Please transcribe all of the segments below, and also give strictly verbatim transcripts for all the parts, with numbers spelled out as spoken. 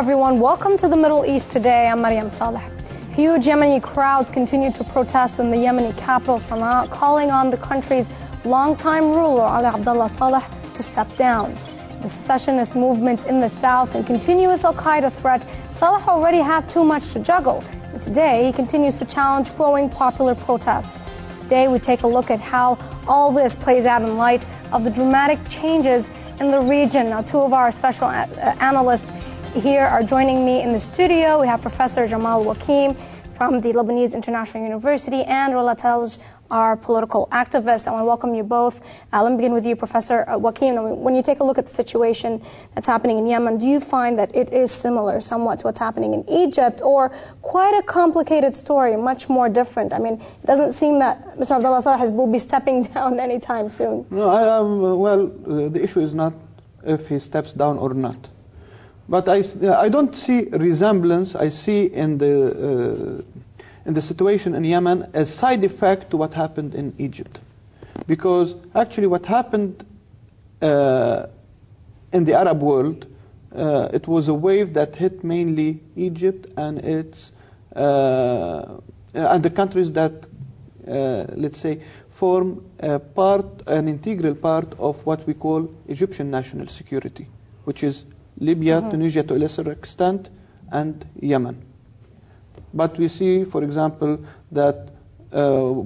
everyone. Welcome to the Middle East today. I'm Mariam Saleh. Huge Yemeni crowds continue to protest in the Yemeni capital Sana'a, calling on the country's longtime ruler Ali Abdullah Saleh to step down. The secessionist movement in the south and continuous Al-Qaeda threat, Saleh already had too much to juggle. And today he continues to challenge growing popular protests. Today we take a look at how all this plays out in light of the dramatic changes in the region. Now, two of our special analysts here are joining me in the studio. We have Professor Jamal Wakim from the Lebanese International University and Rola Telj, our political activist. I want to welcome you both. Uh, let me begin with you, Professor Wakim. When you take a look at the situation that's happening in Yemen, do you find that it is similar somewhat to what's happening in Egypt, or quite a complicated story, much more different? I mean, it doesn't seem that Mister Abdullah Saleh will be stepping down anytime soon. No, I, um, well, uh, the issue is not if he steps down or not. But I, I don't see resemblance. I see in the uh, in the situation in Yemen a side effect to what happened in Egypt, because actually what happened uh, in the Arab world, uh, it was a wave that hit mainly Egypt and its uh, and the countries that uh, let's say form a part, an integral part of what we call Egyptian national security, which is Libya, mm-hmm. Tunisia to a lesser extent, and Yemen. But we see, for example, that uh,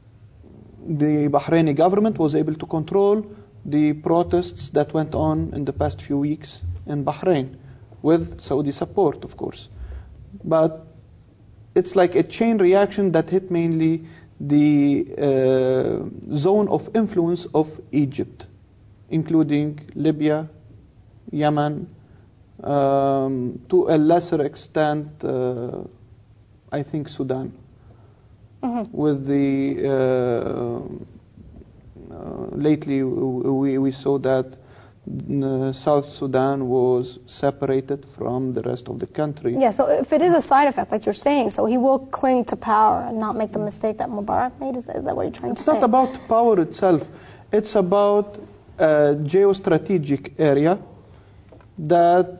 the Bahraini government was able to control the protests that went on in the past few weeks in Bahrain, with Saudi support, of course. But it's like a chain reaction that hit mainly the uh, zone of influence of Egypt, including Libya, Yemen, um, to a lesser extent, uh, I think Sudan, mm-hmm. with the uh, uh, lately we, we saw that uh, South Sudan was separated from the rest of the country. Yeah, so if it is a side effect, like you're saying, so he will cling to power and not make the mistake that Mubarak made. Is that, is that what you're trying it's to say? It's not about power itself. It's about a geostrategic area that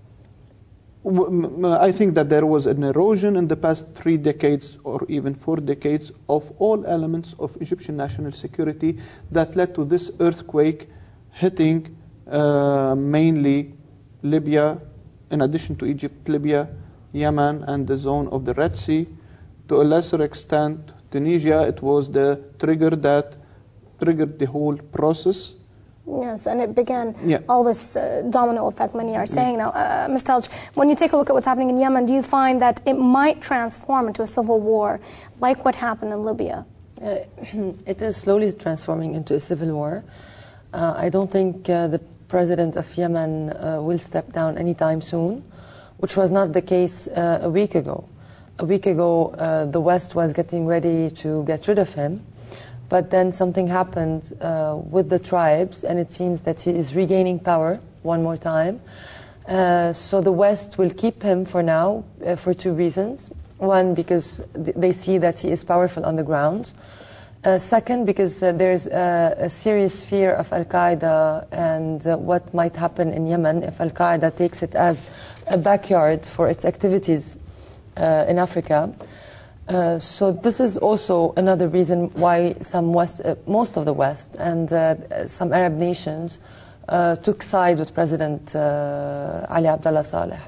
I think that there was an erosion in the past three decades or even four decades of all elements of Egyptian national security that led to this earthquake hitting uh, mainly Libya, in addition to Egypt, Libya, Yemen, and the zone of the Red Sea. To a lesser extent, Tunisia, it was the trigger that triggered the whole process. Yes, and it began yeah. all this uh, domino effect, many are saying yeah. now. Uh, Miz Telj, when you take a look at what's happening in Yemen, do you find that it might transform into a civil war, like what happened in Libya? Uh, it is slowly transforming into a civil war. Uh, I don't think uh, the president of Yemen uh, will step down anytime soon, which was not the case uh, a week ago. A week ago, uh, the West was getting ready to get rid of him. But then something happened uh, with the tribes, and it seems that he is regaining power one more time. Uh, so the West will keep him for now uh, for two reasons. One, because th- they see that he is powerful on the ground. Uh, second, because uh, there's a, a serious fear of Al-Qaeda and uh, what might happen in Yemen if Al-Qaeda takes it as a backyard for its activities uh, in Africa. Uh, so this is also another reason why some West, uh, most of the West and uh, some Arab nations uh, took side with President uh, Ali Abdullah Saleh.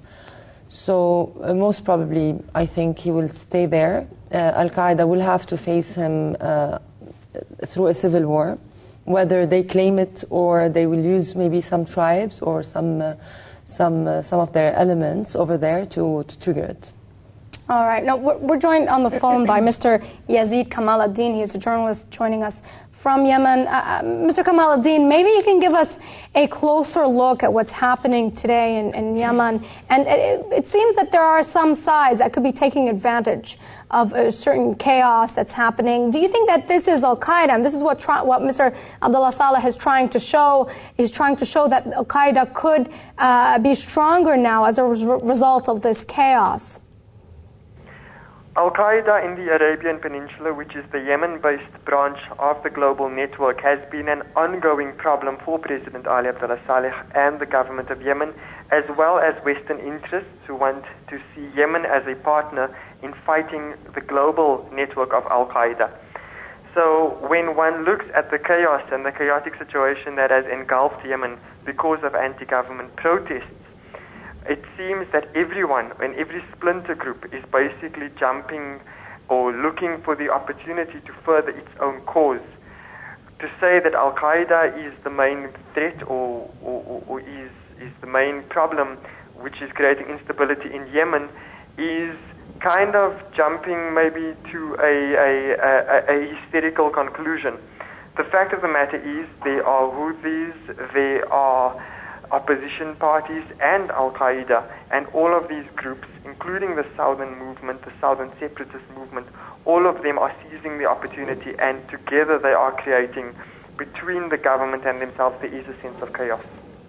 So uh, most probably, I think he will stay there. Uh, Al-Qaeda will have to face him uh, through a civil war, whether they claim it or they will use maybe some tribes or some uh, some uh, some of their elements over there to, to trigger it. All right. Now, we're joined on the phone by Mister Yazid Kamaluddin. He's a journalist joining us from Yemen. Uh, Mister Kamaluddin, maybe you can give us a closer look at what's happening today in, in Yemen. And it, it seems that there are some sides that could be taking advantage of a certain chaos that's happening. Do you think that this is Al-Qaeda, and this is what try, what Mister Abdullah Saleh is trying to show, is trying to show that Al-Qaeda could uh, be stronger now as a res- result of this chaos? Al-Qaeda in the Arabian Peninsula, which is the Yemen-based branch of the global network, has been an ongoing problem for President Ali Abdullah Saleh and the government of Yemen, as well as Western interests who want to see Yemen as a partner in fighting the global network of Al-Qaeda. So when one looks at the chaos and the chaotic situation that has engulfed Yemen because of anti-government protests, it seems that everyone and every splinter group is basically jumping or looking for the opportunity to further its own cause. To say that Al-Qaeda is the main threat or, or, or is, is the main problem which is creating instability in Yemen is kind of jumping maybe to a, a, a, a hysterical conclusion. The fact of the matter is there are Houthis, there are opposition parties and Al-Qaeda, and all of these groups, including the Southern movement, the Southern separatist movement, all of them are seizing the opportunity, and together they are creating, between the government and themselves, there is a sense of chaos.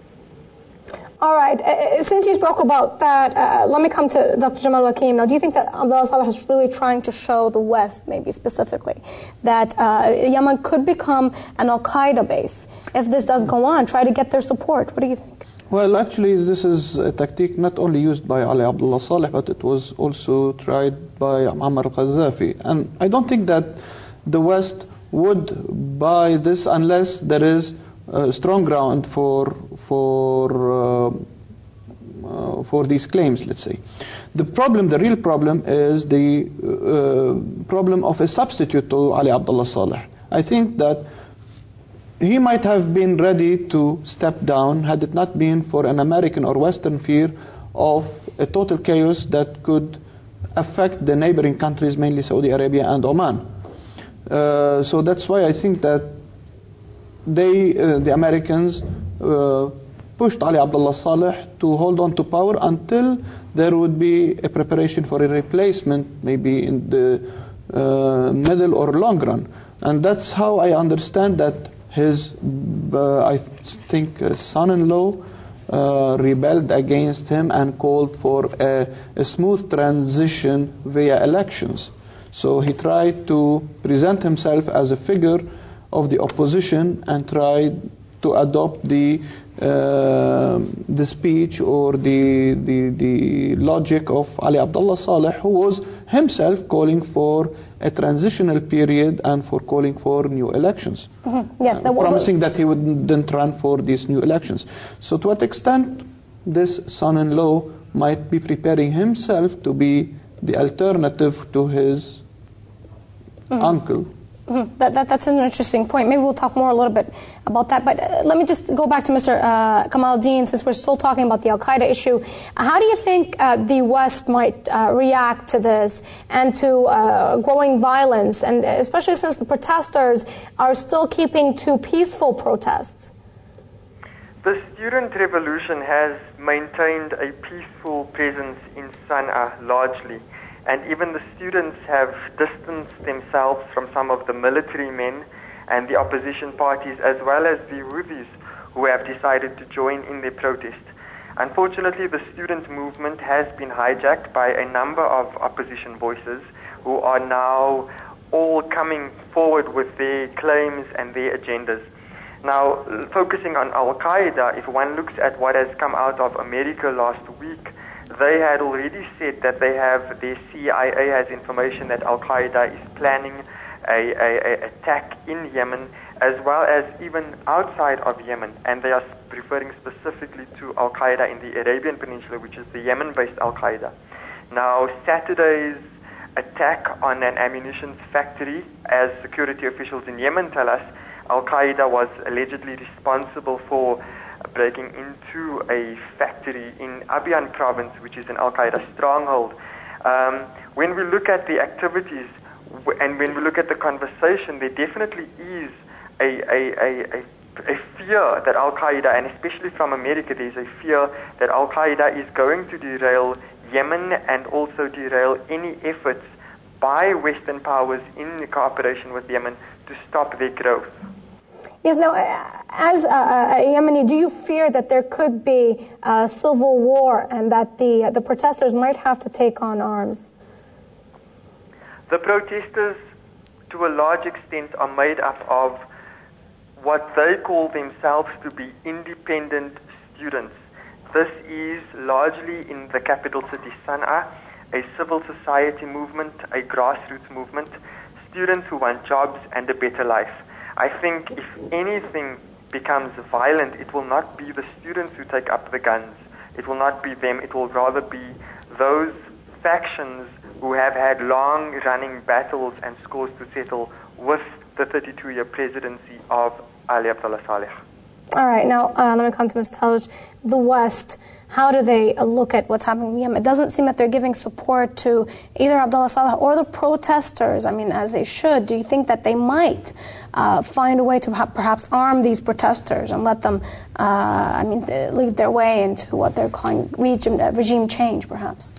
All right. Uh, since you spoke about that, uh, let me come to Doctor Jamal Wakim. Now, do you think that Abdullah Saleh is really trying to show the West, maybe specifically, that uh, Yemen could become an Al-Qaeda base if this does go on, try to get their support? What do you think? Well, actually, this is a tactic not only used by Ali Abdullah Saleh, but it was also tried by Muammar al-Gaddafi. And I don't think that the West would buy this unless there is uh, strong ground for for uh, uh, for these claims, let's say. The problem, the real problem, is the uh, problem of a substitute to Ali Abdullah Saleh. I think that he might have been ready to step down had it not been for an American or Western fear of a total chaos that could affect the neighboring countries, mainly Saudi Arabia and Oman. Uh, so that's why I think that they, uh, the Americans, uh, pushed Ali Abdullah Saleh to hold on to power until there would be a preparation for a replacement, maybe in the uh, middle or long run. And that's how I understand that his, uh, I think, uh, son-in-law uh, rebelled against him and called for a, a smooth transition via elections. So he tried to present himself as a figure of the opposition and tried to adopt the uh, the speech or the, the the logic of Ali Abdullah Saleh, who was himself calling for a transitional period and for calling for new elections. Mm-hmm. Yes, uh, promising that he wouldn't run for these new elections. So to what extent this son-in-law might be preparing himself to be the alternative to his mm-hmm. uncle? Mm-hmm. That, that, that's an interesting point. Maybe we'll talk more a little bit about that. But uh, let me just go back to Mister Uh, Kamaluddin, since we're still talking about the Al-Qaeda issue. How do you think uh, the West might uh, react to this and to uh, growing violence, and especially since the protesters are still keeping to peaceful protests? The student revolution has maintained a peaceful presence in Sana'a largely. And even the students have distanced themselves from some of the military men and the opposition parties, as well as the Houthis who have decided to join in their protest. Unfortunately, the student movement has been hijacked by a number of opposition voices who are now all coming forward with their claims and their agendas. Now, focusing on Al-Qaeda, if one looks at what has come out of America last week, they had already said that they have, their C I A has information that Al-Qaeda is planning a, a, a attack in Yemen, as well as even outside of Yemen. And they are referring specifically to Al-Qaeda in the Arabian Peninsula, which is the Yemen-based Al-Qaeda. Now, Saturday's attack on an ammunition factory, as security officials in Yemen tell us, Al-Qaeda was allegedly responsible for breaking into a factory in Abyan province, which is an Al-Qaeda stronghold. Um, when we look at the activities and when we look at the conversation, there definitely is a, a, a, a, a fear that Al-Qaeda, and especially from America, there's a fear that Al-Qaeda is going to derail Yemen and also derail any efforts by Western powers in cooperation with Yemen to stop their growth. Yes, now, as a, a Yemeni, do you fear that there could be a civil war and that the the protesters might have to take on arms? The protesters, to a large extent, are made up of what they call themselves to be independent students. This is largely in the capital city, Sana'a, a civil society movement, a grassroots movement, students who want jobs and a better life. I think if anything becomes violent, it will not be the students who take up the guns. It will not be them. It will rather be those factions who have had long-running battles and scores to settle with the thirty-two-year presidency of Ali Abdullah Saleh. All right, now uh, let me come to Miz Talij. The West, how do they uh, look at what's happening in Yemen? It doesn't seem that they're giving support to either Abdullah Saleh or the protesters, I mean, as they should. Do you think that they might uh, find a way to ha- perhaps arm these protesters and let them, uh, I mean, lead their way into what they're calling regime, uh, regime change, perhaps?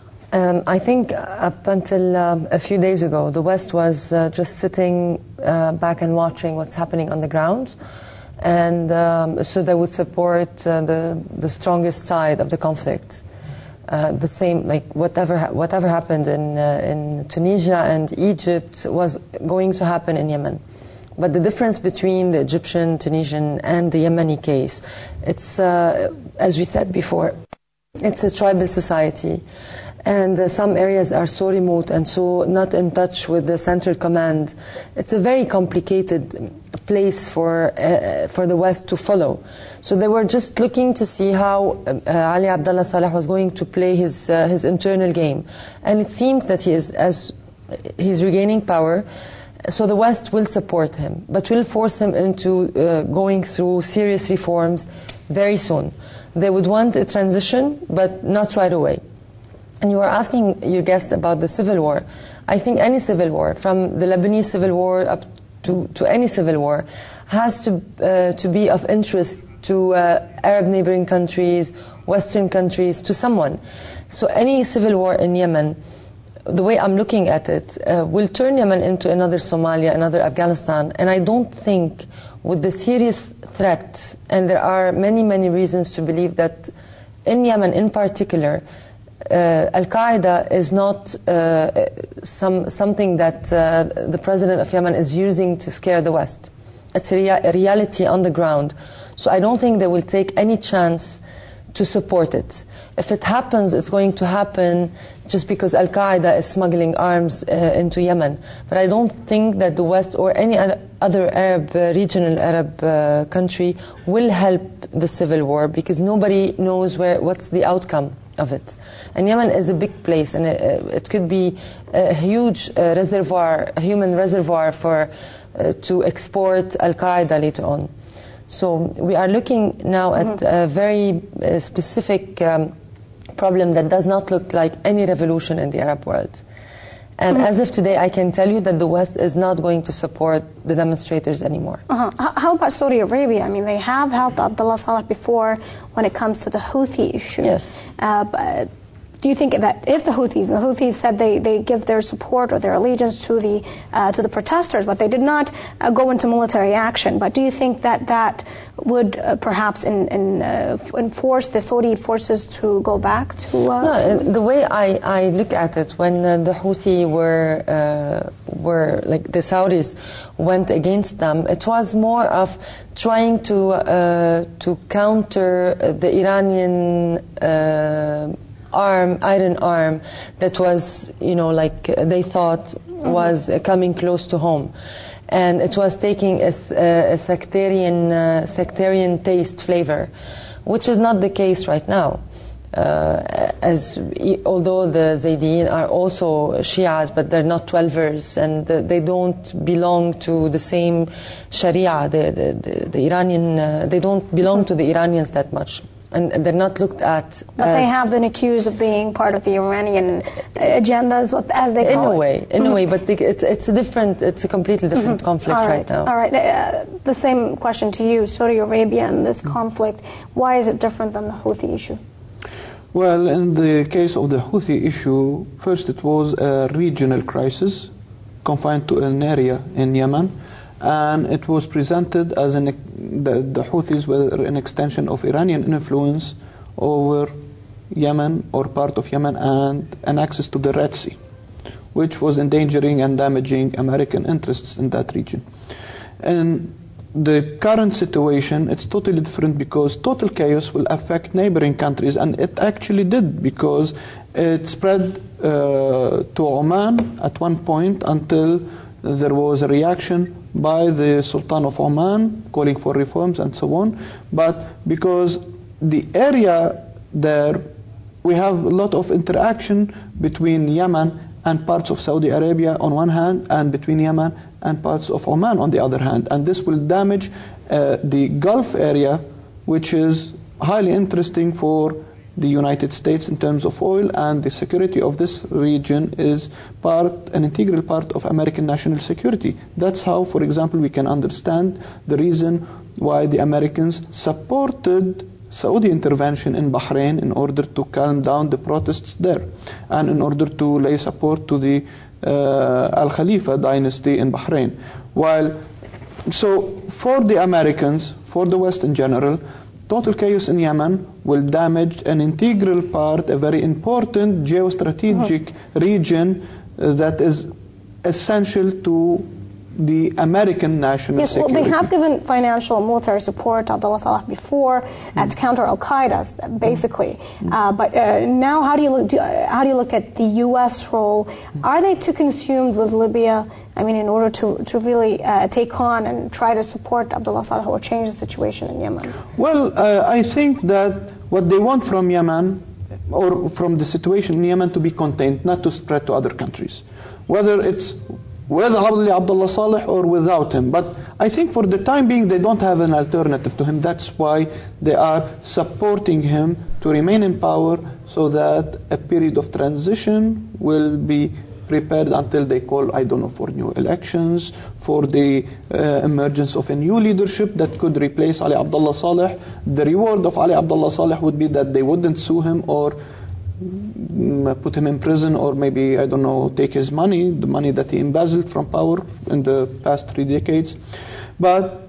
Um, I think up until um, a few days ago, the West was uh, just sitting uh, back and watching what's happening on the ground. And um, so they would support uh, the the strongest side of the conflict. Uh, the same, like whatever whatever happened in uh, in Tunisia and Egypt was going to happen in Yemen. But the difference between the Egyptian, Tunisian, and the Yemeni case, it's uh, as we said before, it's a tribal society. And uh, some areas are so remote and so not in touch with the central command. It's a very complicated place for uh, for the West to follow. So they were just looking to see how uh, Ali Abdullah Saleh was going to play his uh, his internal game. And it seems that he is, as he's regaining power, so the West will support him, but will force him into uh, going through serious reforms very soon. They would want a transition, but not right away. And you were asking your guest about the civil war. I think any civil war, from the Lebanese civil war up to, to any civil war, has to uh, to be of interest to uh, Arab neighboring countries, Western countries, to someone. So any civil war in Yemen, the way I'm looking at it, uh, will turn Yemen into another Somalia, another Afghanistan. And I don't think with the serious threats, and there are many, many reasons to believe that in Yemen in particular, Uh, Al-Qaeda is not uh, some something that uh, the president of Yemen is using to scare the West. It's a, rea- a reality on the ground. So I don't think they will take any chance to support it. If it happens, it's going to happen just because Al-Qaeda is smuggling arms uh, into Yemen. But I don't think that the West or any other Arab, uh, regional Arab uh, country will help the civil war, because nobody knows where what's the outcome of it. And Yemen is a big place, and it, it could be a huge uh, reservoir, a human reservoir for uh, to export Al-Qaeda later on. So we are looking now at a very uh, specific um, problem that does not look like any revolution in the Arab world. And mm-hmm. as of today, I can tell you that the West is not going to support the demonstrators anymore. Uh-huh. How about Saudi Arabia? I mean, they have helped Abdullah Saleh before when it comes to the Houthi issue. Yes. Uh, but do you think that if the Houthis, the Houthis said they, they give their support or their allegiance to the uh, to the protesters, but they did not uh, go into military action. But do you think that that would uh, perhaps in, in, uh, enforce the Saudi forces to go back to? Uh, no, the way I, I look at it, when uh, the Houthi were uh, were like the Saudis went against them, it was more of trying to uh, to counter the Iranian. Uh, arm, iron arm, that was, you know, like uh, they thought mm-hmm. was uh, coming close to home. And it was taking a, a sectarian, uh, sectarian taste flavor, which is not the case right now. Uh, as although the Zaydiyin are also Shias, but they're not Twelvers, and uh, they don't belong to the same Sharia. The, the, the, the Iranian, uh, they don't belong mm-hmm. to the Iranians that much. And they're not looked at. But they have been accused of being part of the Iranian agendas, as they call it. In a way, it. in mm-hmm. a way, but it's it's a different, it's a completely different mm-hmm. conflict right. right now. All right, uh, the same question to you, Saudi Arabia and this mm-hmm. conflict. Why is it different than the Houthi issue? Well, in the case of the Houthi issue, first it was a regional crisis confined to an area in Yemen. And it was presented as an, the, the Houthis were an extension of Iranian influence over Yemen or part of Yemen and an access to the Red Sea, which was endangering and damaging American interests in that region. And the current situation, it's totally different because total chaos will affect neighboring countries, and it actually did, because it spread uh, to Oman at one point until there was a reaction by the Sultan of Oman calling for reforms and so on. But because the area there, we have a lot of interaction between Yemen and parts of Saudi Arabia on one hand, and between Yemen and parts of Oman on the other hand. And this will damage uh, the Gulf area, which is highly interesting for the United States in terms of oil, and the security of this region is part, an integral part of American national security. That's how, for example, we can understand the reason why the Americans supported Saudi intervention in Bahrain in order to calm down the protests there, and in order to lay support to the uh, Al Khalifa dynasty in Bahrain. While, so for the Americans, for the West in general, total chaos in Yemen will damage an integral part, a very important geostrategic mm-hmm. region uh, that is essential to the American national yes, security. Well, they have given financial and military support to Abdullah Saleh before mm. uh, to counter Al-Qaeda, basically. Mm. Uh, but uh, now, how do you look? Do, uh, how do you look at the U S role? Mm. Are they too consumed with Libya? I mean, in order to to really uh, take on and try to support Abdullah Saleh or change the situation in Yemen? Well, uh, I think that what they want from Yemen, or from the situation in Yemen, to be contained, not to spread to other countries, whether it's with Abdullah Saleh or without him. But I think for the time being they don't have an alternative to him. That's why they are supporting him to remain in power, so that a period of transition will be prepared until they call, I don't know, for new elections, for the uh, emergence of a new leadership that could replace Ali Abdullah Saleh. The reward of Ali Abdullah Saleh would be that they wouldn't sue him or put him in prison, or maybe, I don't know, take his money, the money that he embezzled from power in the past three decades. But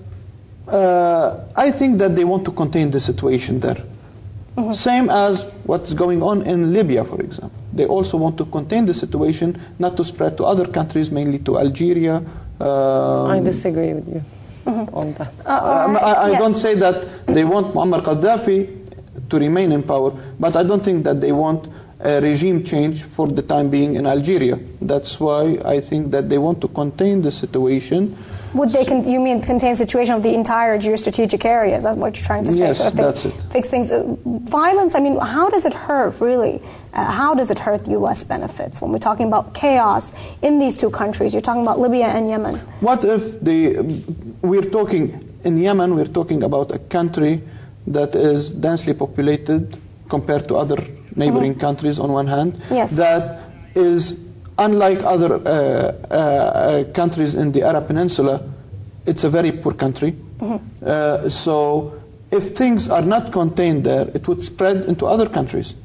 uh, I think that they want to contain the situation there. Mm-hmm. Same as what's going on in Libya, for example. They also want to contain the situation, not to spread to other countries, mainly to Algeria. Um, I disagree with you mm-hmm. on that. Uh, right. I, I yes. don't say that they want Muammar Gaddafi to remain in power, but I don't think that they want a regime change for the time being in Algeria. That's why I think that they want to contain the situation. Would they, con- you mean contain situation of the entire geostrategic area? Is that what you're trying to say? Yes, sort of that's it. Fix things. Uh, violence, I mean, how does it hurt, really? Uh, how does it hurt U S benefits? When we're talking about chaos in these two countries, you're talking about Libya and Yemen. What if the, we're talking, in Yemen, we're talking about a country that is densely populated compared to other neighboring mm-hmm. countries on one hand, yes. that is, unlike other uh, uh, countries in the Arab Peninsula, it's a very poor country. Mm-hmm. Uh, so if things are not contained there, it would spread into other countries,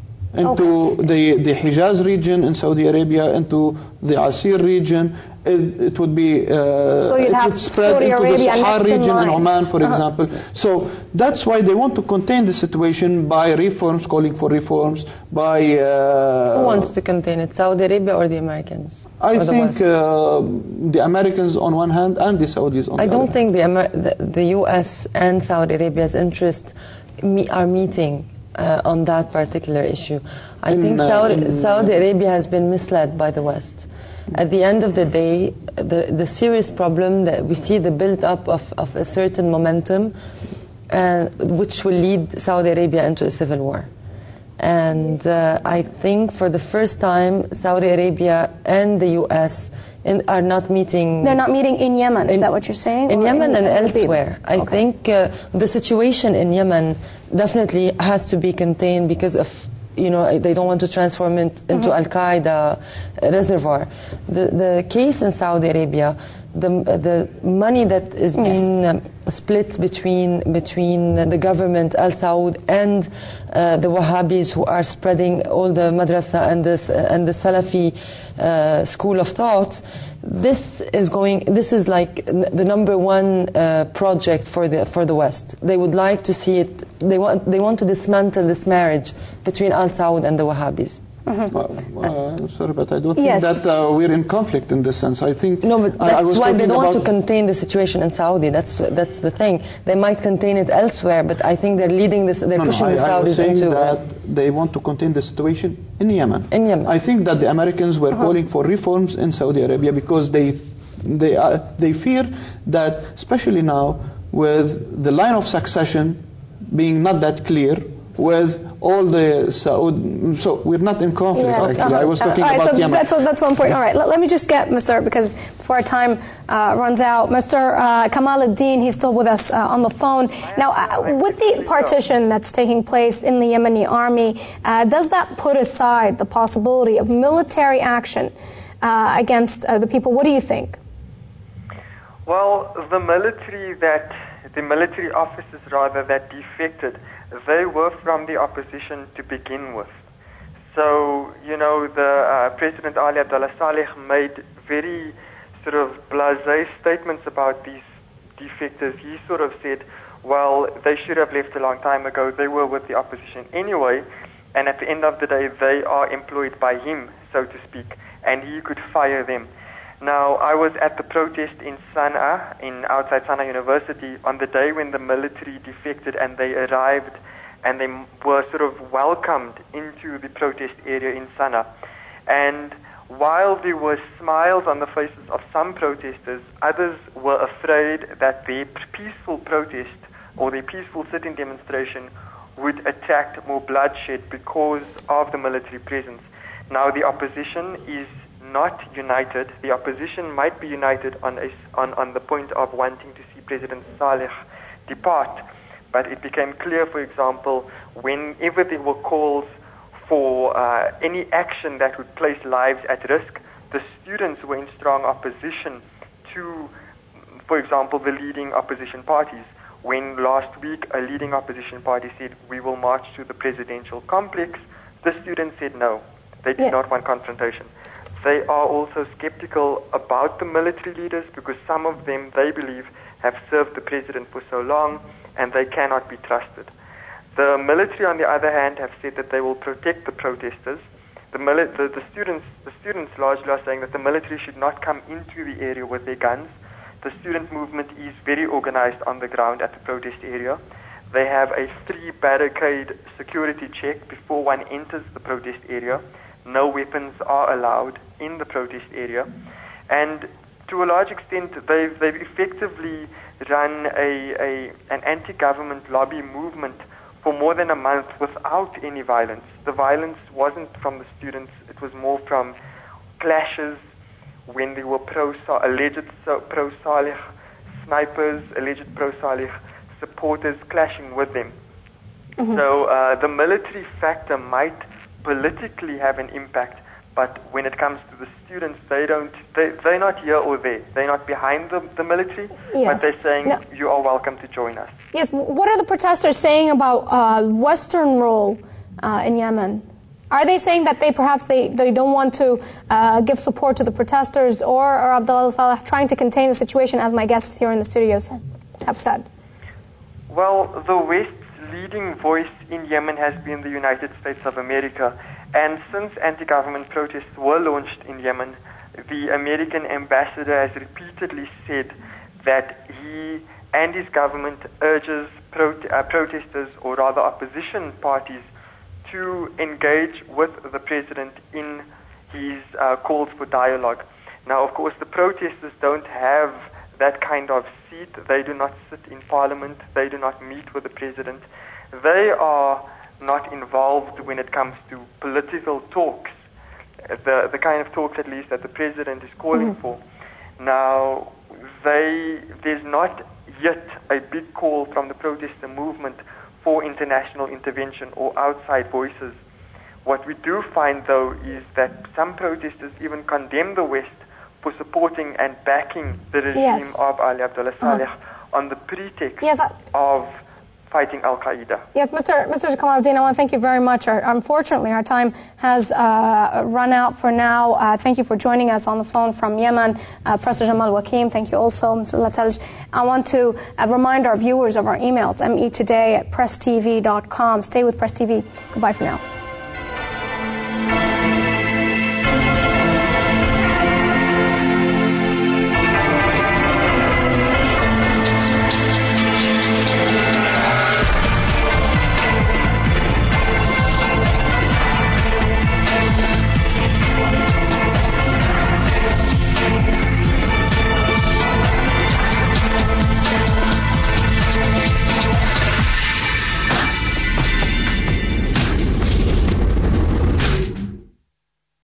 into okay. the, the Hijaz region in Saudi Arabia, into the Asir region. It, it would be uh, so it would spread Saudi into Arabia the Sahar region in, in Oman, for uh-huh. example. So that's why they want to contain the situation by reforms, calling for reforms, by... Uh, Who wants to contain it, Saudi Arabia or the Americans? I or think the, uh, the Americans on one hand and the Saudis on I the don't other think the, Amer- the, the U S and Saudi Arabia's interests me- are meeting uh, on that particular issue. I in, think Saudi, uh, in, Saudi Arabia has been misled by the West. At the end of the day, the, the serious problem that we see the build-up of, of a certain momentum, uh, which will lead Saudi Arabia into a civil war. And uh, I think for the first time, Saudi Arabia and the U S in, are not meeting... They're not meeting in Yemen, is in, that what you're saying? In Yemen in, and elsewhere. I okay. think uh, the situation in Yemen definitely has to be contained because of, you know, they don't want to transform it into mm-hmm. Al-Qaeda reservoir. The the case in Saudi Arabia, the the money that is yes. being um, split between between the government, Al Saud, and uh, the Wahhabis who are spreading all the madrasa and this and the Salafi uh, school of thought. This is going. This is like the number one uh, project for the for the West. They would like to see it. They want they want to dismantle this marriage between Al Saud and the Wahhabis. Mm-hmm. uh, uh, sorry, but I don't think yes. that uh, we're in conflict in this sense. I think no, but that's I, I was why they don't want to about contain the situation in Saudi. That's that's the thing. They might contain it elsewhere, but I think they're leading this. They're no, pushing no, I, the Saudis I was saying into that they want to contain the situation in Yemen. In Yemen, I think that the Americans were uh-huh. calling for reforms in Saudi Arabia because they they uh, they fear that, especially now with the line of succession being not that clear, with all the Saudi, so we're not in conflict. Yes, actually, uh-huh. I was talking uh, about right, so Yemen. That's, that's one point. All right, let, let me just get Mister because before our time uh, runs out, Mister Uh, Kamaluddin, he's still with us uh, on the phone. Now, uh, with the partition that's taking place in the Yemeni army, uh, does that put aside the possibility of military action uh, against uh, the people? What do you think? Well, the military that, the military officers rather that defected, they were from the opposition to begin with. So, you know, the uh, President Ali Abdullah Saleh made very sort of blasé statements about these defectors. He sort of said, well, they should have left a long time ago. They were with the opposition anyway, and at the end of the day, they are employed by him, so to speak, and he could fire them. Now, I was at the protest in Sana'a, in outside Sana'a University, on the day when the military defected and they arrived and they were sort of welcomed into the protest area in Sana'a. And while there were smiles on the faces of some protesters, others were afraid that their peaceful protest or their peaceful sit-in demonstration would attract more bloodshed because of the military presence. Now, the opposition is not united. The opposition might be united on, a, on, on the point of wanting to see President Saleh depart. But it became clear, for example, whenever there were calls for uh, any action that would place lives at risk, the students were in strong opposition to, for example, the leading opposition parties. When last week a leading opposition party said, we will march to the presidential complex, the students said no. They did yeah. not want confrontation. They are also skeptical about the military leaders because some of them, they believe, have served the president for so long and they cannot be trusted. The military, on the other hand, have said that they will protect the protesters. The, mili- the, the students, the students largely are saying that the military should not come into the area with their guns. The student movement is very organized on the ground at the protest area. They have a three-barricade security check before one enters the protest area. No weapons are allowed in the protest area. And to a large extent, they've, they've effectively run a, a, an anti-government lobby movement for more than a month without any violence. The violence wasn't from the students, it was more from clashes when there were pro, alleged pro-Saleh snipers, alleged pro-Saleh supporters clashing with them. Mm-hmm. So uh, the military factor might politically have an impact, but when it comes to the students, they don't, they, they're not here or there. They're not behind the, the military, yes. but they're saying, no. you are welcome to join us. Yes, what are the protesters saying about uh, Western role uh, in Yemen? Are they saying that they perhaps they, they don't want to uh, give support to the protesters, or are Abdullah Saleh trying to contain the situation, as my guests here in the studio have said? Well, the West's leading voice in Yemen has been the United States of America. And since anti-government protests were launched in Yemen, the American ambassador has repeatedly said that he and his government urges prote- uh, protesters, or rather opposition parties, to engage with the president in his uh, calls for dialogue. Now, of course, the protesters don't have that kind of seat. They do not sit in parliament. They do not meet with the president. They are not involved when it comes to political talks, the the kind of talks at least that the president is calling mm-hmm. for. Now, they there's not yet a big call from the protester movement for international intervention or outside voices. What we do find, though, is that some protesters even condemn the West for supporting and backing the regime yes. of Ali Abdullah Saleh uh-huh. on the pretext yes, I- of fighting Al-Qaeda. Yes, Mister Mister Kamaluddin, I want to thank you very much. Our, unfortunately, our time has uh, run out for now. Uh, thank you for joining us on the phone from Yemen. Uh, Professor Jamal Wakim, thank you also, Mister Latalj. I want to uh, remind our viewers of our email. It's me today at press t v dot com. Stay with Press T V. Goodbye for now.